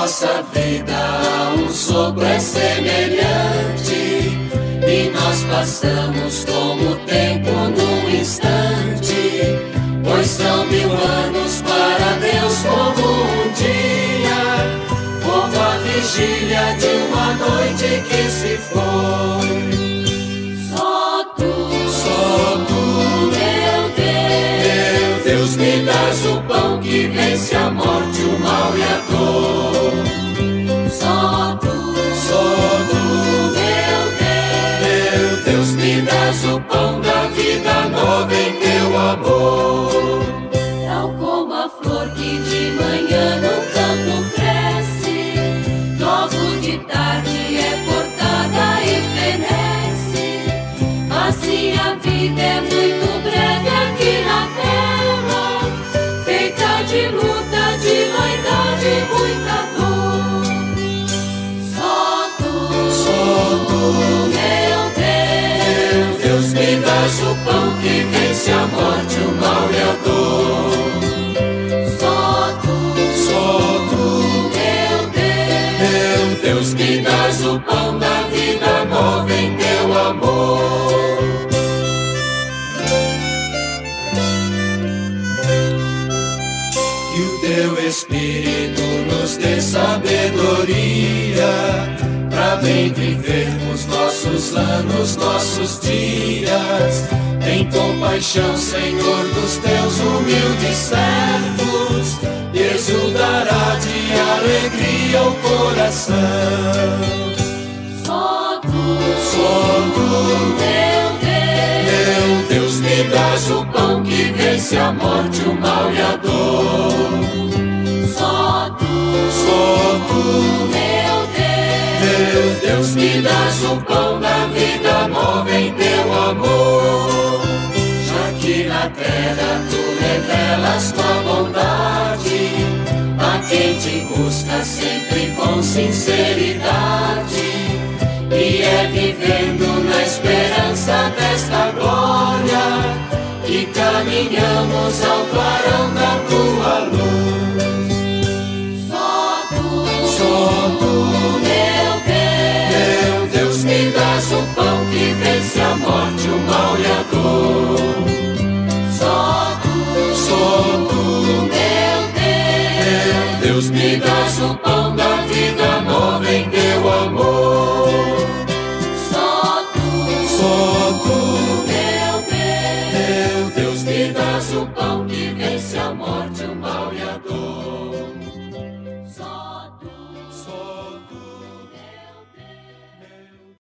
nossa vida um sopro é semelhante, e nós passamos como o tempo num instante, pois são 1000 anos para Deus como um dia, como a vigília de uma noite que se foi. Só tu, meu Deus, me dás o pão que vence a morte, o mal e a dor. Só tu, meu Deus, me dás o pão da vida nova em teu amor. Tal como a flor que de manhã no campo cresce, logo de tarde é cortada e fenece. Assim a vida é muito breve aqui na terra, feita de luta, de vaidade e muita dor. Só tu, meu Deus, me dás o pão que vence a morte, o mal e a dor. Só tu, meu Deus, me dás o pão da vida nova em teu amor. Que o teu Espírito nos dê sabedoria, pra bem vivermos nossos anos, nossos dias. Tem compaixão, Senhor, dos teus humildes servos, e exultará de alegria o coração. Só tu, meu Deus, me dás o pão que vence a morte, o mal e a dor. Só tu, meu Deus, me dás o pão da vida nova em teu amor. Já que na terra tu revelas tua bondade, a quem te busca sempre com sinceridade, e é vivendo na esperança desta glória que caminhamos ao clarão da tua luz. Só tu, meu Deus, me dás o pão que vence a morte, o mal e a dor. Só tu, meu Deus, me dás o pão da vida nova em teu amor. Só tu, meu Deus, me dás o pão que vence a morte, o mal e a dor.